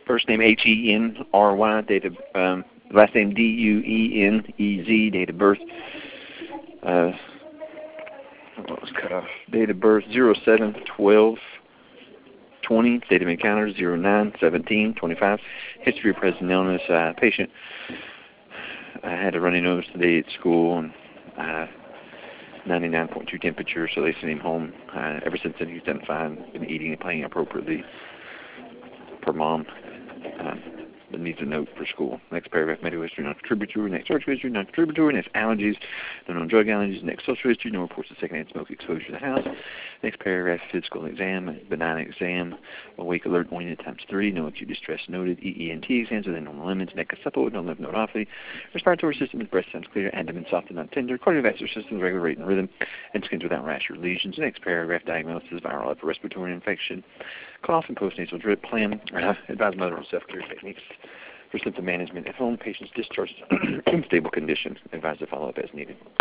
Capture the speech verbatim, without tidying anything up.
First name H E N R Y, date of, um, last name D U E N E Z, date of birth, uh, what was cut off? Date of birth zero seven twelve twenty, date of encounter zero nine seventeen twenty-five. History of present illness. Uh, patient I had a runny nose today at school and uh, ninety-nine point two temperature, so they sent him home. Uh, ever since then, he's done fine, been eating and playing appropriately per mom. Uh, but needs a note for school. Next paragraph, medical history, non-contributory. Next social history, non-contributory. Next allergies, no known drug allergies. Next social history, no reports of secondhand smoke exposure to the house. Next paragraph, physical exam, benign exam. Awake alert, pointed times three. No acute distress noted. E E N T exams within normal limits. Neck is supple, no lymph node off. Respiratory system is breast sounds clear. Abdomen soft and not tender. Cardiovascular system is regular rate and rhythm. And skins without rash or lesions. Next paragraph, diagnosis, viral upper respiratory infection. Cough and postnasal drip. Plan, uh, advise mother on self-care techniques for symptom management at home. Patients discharged in stable condition. Advise to follow up as needed.